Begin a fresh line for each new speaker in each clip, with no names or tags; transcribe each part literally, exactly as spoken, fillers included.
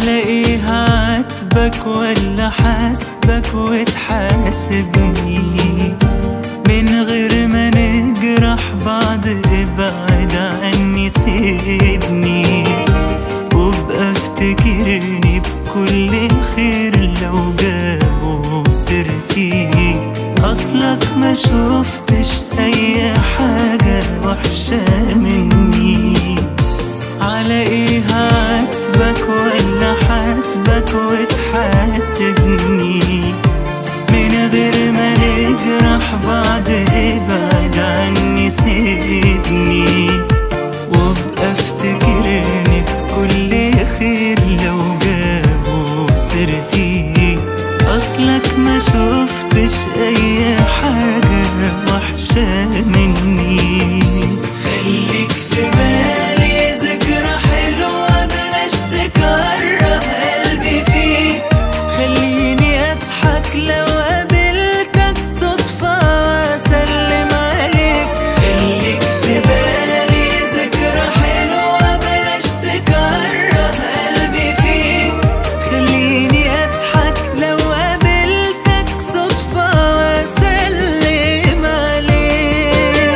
على ايه هعاتبك ولا حاسبك وتحاسبني؟ من غير ما نجرح بعض ابعد عني سيبني، وابقى افتكرني بكل خير لو جابوا سيرتي. اصلك ما شفتش اي حاجة وحشة مني. على ايه هعاتبك ولا حاسبك وتحاسبني؟ من غير ما نجرح بعض ابعد عني سيبني، وابقى افتكرني بكل خير لو جابوا سيرتي. اصلك ما شفتش اي حاجة وحشة مني. خليك في بالي ذكرى حلوة بلاش تكره قلبي فيك. خليني اضحك لو قابلتك صدفة واسلم عليك. خليك في بالي ذكرى حلوة بلاش تكره قلبي فيك. خليني اضحك لو قابلتك صدفة واسلم عليك.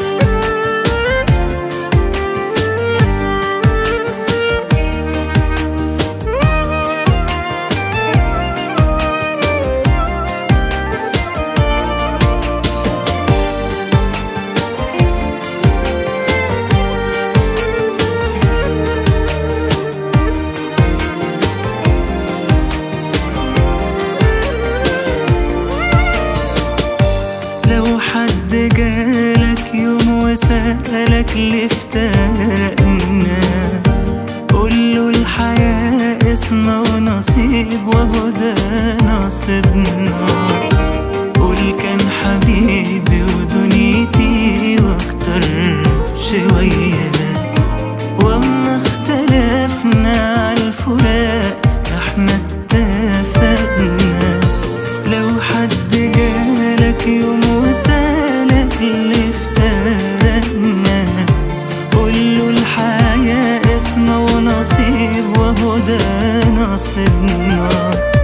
لو حد جالك يوم وسألك ليه افترقنا، قوله الحياة اسمه ونصيب وهو ده نصيبنا. قول كان حبيبي ودنيتي واختار شوية، واما اختلفنا عالفراق احنا اتفقنا. لو حد جالك يوم وسألك ليه افترقنا، قوله الحياة اسمه ونصيب وهو ده نصيبنا.